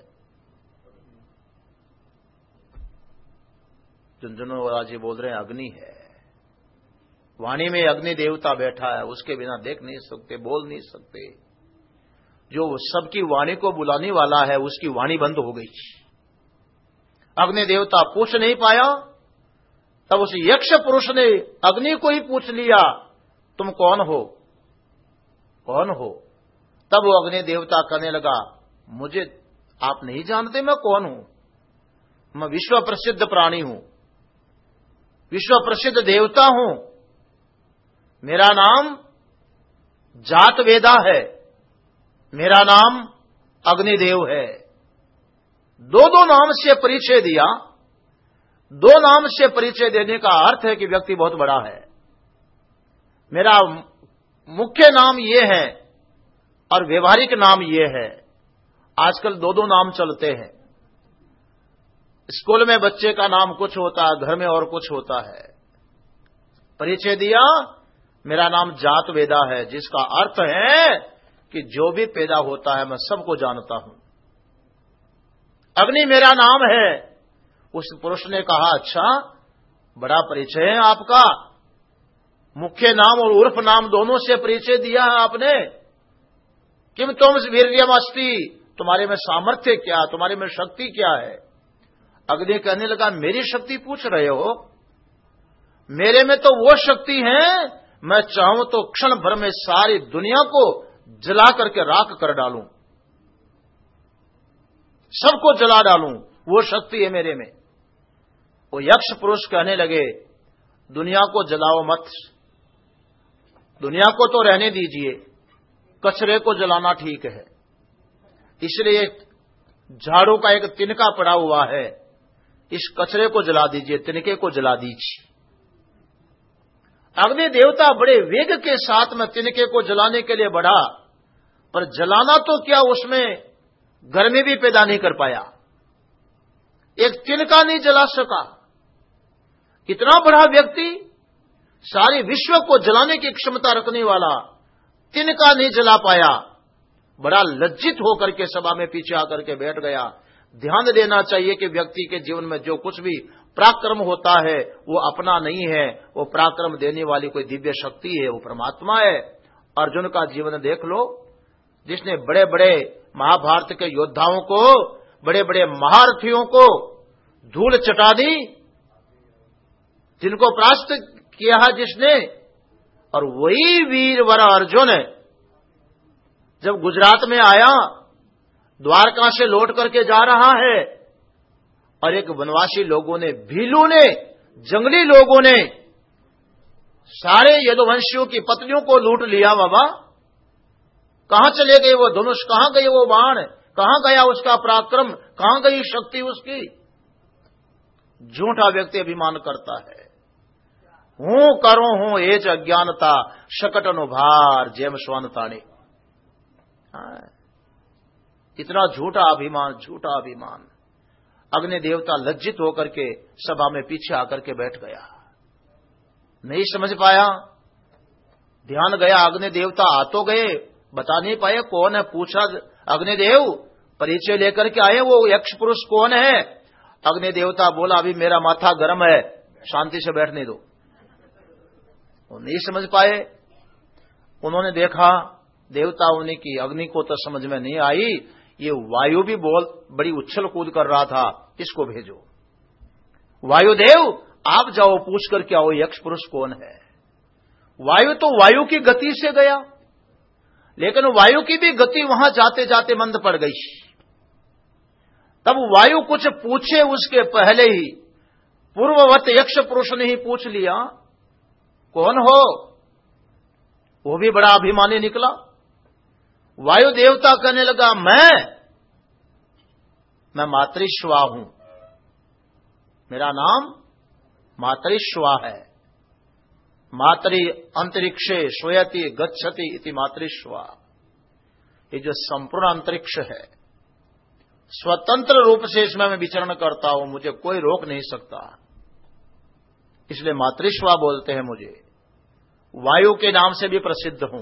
झुंझुनू जी बोल रहे हैं अग्नि है। वाणी में अग्नि देवता बैठा है, उसके बिना देख नहीं सकते, बोल नहीं सकते। जो सबकी वाणी को बुलाने वाला है उसकी वाणी बंद हो गई। अग्नि देवता पूछ नहीं पाया। तब उस यक्ष पुरुष ने अग्नि को ही पूछ लिया, तुम कौन हो, कौन हो। तब वो अग्नि देवता कहने लगा, मुझे आप नहीं जानते मैं कौन हूं, मैं विश्व प्रसिद्ध प्राणी हूं, विश्व प्रसिद्ध देवता हूं। मेरा नाम जातवेदा है, मेरा नाम अग्निदेव है। दो दो नाम से परिचय दिया। दो नाम से परिचय देने का अर्थ है कि व्यक्ति बहुत बड़ा है। मेरा मुख्य नाम ये है और व्यवहारिक नाम ये है। आजकल दो दो नाम चलते हैं। स्कूल में बच्चे का नाम कुछ होता है, घर में और कुछ होता है। परिचय दिया, मेरा नाम जातवेदा है, जिसका अर्थ है कि जो भी पैदा होता है मैं सबको जानता हूं। अग्नि मेरा नाम है। उस पुरुष ने कहा, अच्छा बड़ा परिचय है आपका, मुख्य नाम और उर्फ नाम दोनों से परिचय दिया है आपने। किम तुम वीर्यमस्ति, तुम्हारे में सामर्थ्य क्या, तुम्हारे में शक्ति क्या है। अग्नि कहने लगा, मेरी शक्ति पूछ रहे हो? मेरे में तो वो शक्ति है, मैं चाहूं तो क्षण भर में सारी दुनिया को जला करके राख कर डालूं, सबको जला डालूं, वो शक्ति है मेरे में। वो यक्ष पुरुष कहने लगे, दुनिया को जलाओ मत, दुनिया को तो रहने दीजिए, कचरे को जलाना ठीक है। इसलिए झाड़ू का एक तिनका पड़ा हुआ है, इस कचरे को जला दीजिए, तिनके को जला दीजिए। अग्नि देवता बड़े वेग के साथ में तिनके को जलाने के लिए बढ़ा, पर जलाना तो क्या, उसमें गर्मी भी पैदा नहीं कर पाया। एक तिनका नहीं जला सका। इतना बड़ा व्यक्ति, सारे विश्व को जलाने की क्षमता रखने वाला, तिनका नहीं जला पाया। बड़ा लज्जित होकर के सभा में पीछे आकर के बैठ गया। ध्यान देना चाहिए कि व्यक्ति के जीवन में जो कुछ भी पराक्रम होता है वो अपना नहीं है, वो पराक्रम देने वाली कोई दिव्य शक्ति है, वो परमात्मा है। अर्जुन का जीवन देख लो, जिसने बड़े बड़े महाभारत के योद्धाओं को, बड़े बड़े महारथियों को धूल चटा दी, जिनको परास्त किया है जिसने। और वही वीरवर अर्जुन जब गुजरात में आया, द्वारका से लौट करके जा रहा है, और एक वनवासी लोगों ने, भीलू ने, जंगली लोगों ने सारे यदुवंशियों की पत्नियों को लूट लिया। बाबा कहां चले गए वो धनुष, कहां गए वो बाण, कहां गया उसका पराक्रम, कहां गई शक्ति उसकी। झूठा व्यक्ति अभिमान करता है, हूं करो हूं एज अज्ञानता शकट अनुभार जेम स्वान ताणी। इतना झूठा अभिमान, झूठा अभिमान। अग्नि देवता लज्जित होकर के सभा में पीछे आकर के बैठ गया, नहीं समझ पाया। ध्यान गया, अग्नि देवता आ तो गए, बता नहीं पाए कौन है। पूछा अग्निदेव, परिचय लेकर के आए, वो यक्ष पुरुष कौन है। अग्नि देवता बोला अभी मेरा माथा गर्म है, शांति से बैठने दो। वो नहीं समझ पाए। उन्होंने देखा देवताओं ने की अग्नि को तो समझ में नहीं आई, ये वायु भी बोल बड़ी उछल कूद कर रहा था, इसको भेजो। वायुदेव आप जाओ, पूछ कर के आओ यक्ष पुरुष कौन है। वायु तो वायु की गति से गया, लेकिन वायु की भी गति वहां जाते जाते मंद पड़ गई। तब वायु कुछ पूछे उसके पहले ही पूर्ववत यक्ष पुरुष ने ही पूछ लिया कौन हो। वो भी बड़ा अभिमानी निकला। वायु देवता कहने लगा मैं मैं मातृश्वा हूं, मेरा नाम मातृश्वा है। मातृ अंतरिक्षे श्वयति गच्छति इति मातृश्वा। ये जो संपूर्ण अंतरिक्ष है, स्वतंत्र रूप से इसमें मैं विचरण करता हूं, मुझे कोई रोक नहीं सकता, इसलिए मातृश्वा बोलते हैं मुझे। वायु के नाम से भी प्रसिद्ध हूं।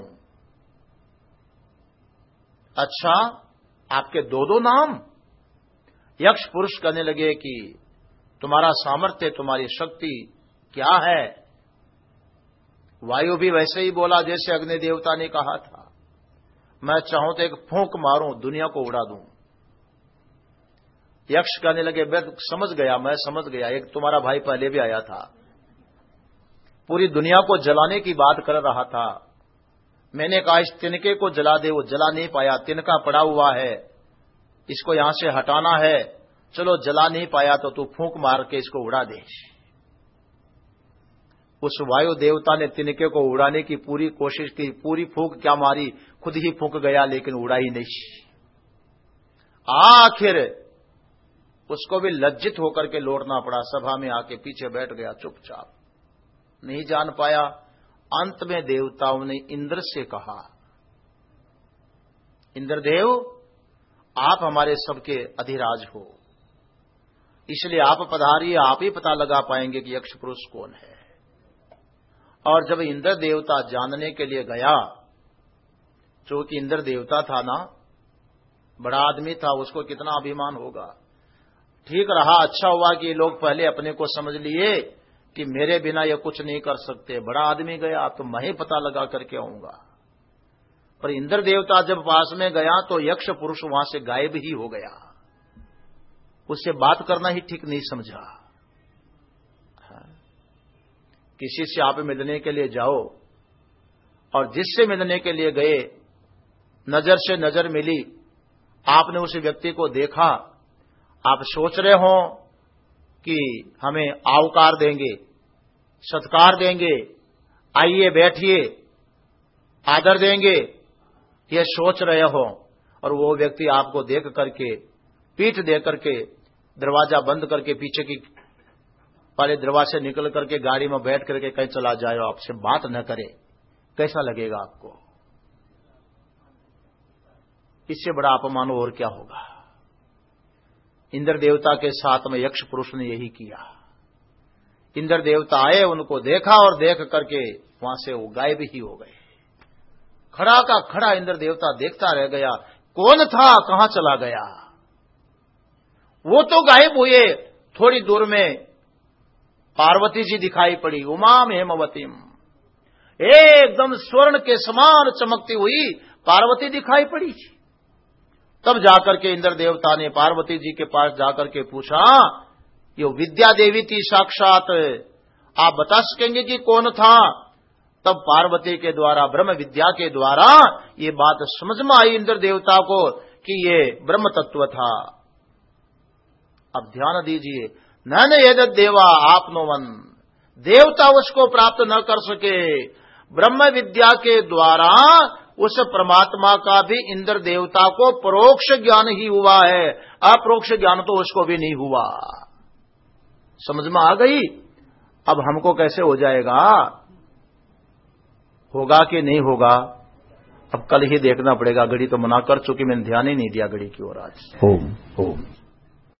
अच्छा, आपके दो दो नाम? यक्ष पुरुष कहने लगे कि तुम्हारा सामर्थ्य, तुम्हारी शक्ति क्या है। वायु भी वैसे ही बोला जैसे अग्नि देवता ने कहा था, मैं चाहूं तो एक फूंक मारूं, दुनिया को उड़ा दूं। यक्ष कहने लगे मैं समझ गया, मैं समझ गया, एक तुम्हारा भाई पहले भी आया था, पूरी दुनिया को जलाने की बात कर रहा था। मैंने कहा इस तिनके को जला दे, वो जला नहीं पाया, तिनका पड़ा हुआ है, इसको यहां से हटाना है। चलो जला नहीं पाया तो तू फूंक मार के इसको उड़ा दे। उस वायु देवता ने तिनके को उड़ाने की पूरी कोशिश की, पूरी फूंक क्या मारी, खुद ही फूंक गया, लेकिन उड़ा ही नहीं। आखिर उसको भी लज्जित होकर के लौटना पड़ा, सभा में आके पीछे बैठ गया चुपचाप, नहीं जान पाया। अंत में देवताओं ने इंद्र से कहा, इंद्रदेव आप हमारे सबके अधिराज हो, इसलिए आप पधारिए, आप ही पता लगा पाएंगे कि यक्ष पुरुष कौन है। और जब इंद्र देवता जानने के लिए गया, चूंकि इंद्र देवता था ना, बड़ा आदमी था, उसको कितना अभिमान होगा। ठीक रहा, अच्छा हुआ कि ये लोग पहले अपने को समझ लिए कि मेरे बिना ये कुछ नहीं कर सकते। बड़ा आदमी गया तो मैं ही पता लगा करके आऊंगा। पर इंद्र देवता जब पास में गया तो यक्ष पुरुष वहां से गायब ही हो गया, उससे बात करना ही ठीक नहीं समझा। किसी से आप मिलने के लिए जाओ और जिससे मिलने के लिए गए, नजर से नजर मिली, आपने उस व्यक्ति को देखा, आप सोच रहे हो कि हमें आवकार देंगे, सत्कार देंगे, आइए बैठिए, आदर देंगे, ये सोच रहे हो, और वो व्यक्ति आपको देख करके पीठ दे करके दरवाजा बंद करके पीछे की पहले दरवाजे से निकल करके गाड़ी में बैठ करके कहीं चला जाए, आपसे बात न करे, कैसा लगेगा आपको? इससे बड़ा अपमान और क्या होगा। इंद्र देवता के साथ में यक्ष पुरुष ने यही किया। इंद्र देवता आए, उनको देखा और देख करके वहां से वो गायब ही हो गए। खड़ा का खड़ा इंद्र देवता देखता रह गया, कौन था, कहां चला गया। वो तो गायब हुए, थोड़ी दूर में पार्वती जी दिखाई पड़ी, उमाम हेमवतीम, एकदम स्वर्ण के समान चमकती हुई पार्वती दिखाई पड़ी। तब जाकर के इंद्र देवता ने पार्वती जी के पास जाकर के पूछा, ये विद्या देवी थी साक्षात, आप बता सकेंगे कि कौन था? तब पार्वती के द्वारा, ब्रह्म विद्या के द्वारा ये बात समझ में आई इंद्र देवता को कि ये ब्रह्म तत्व था। अब ध्यान दीजिए, न न यद देवा आपनोवन देवता उसको प्राप्त न कर सके, ब्रह्म विद्या के द्वारा उस परमात्मा का भी इंद्र देवता को परोक्ष ज्ञान ही हुआ है, अपरोक्ष ज्ञान तो उसको भी नहीं हुआ। समझ में आ गई? अब हमको कैसे हो जाएगा, होगा कि नहीं होगा, अब कल ही देखना पड़ेगा। घड़ी तो मना कर चुकी, मैंने ध्यान ही नहीं दिया घड़ी की ओर आज। ओम ओम।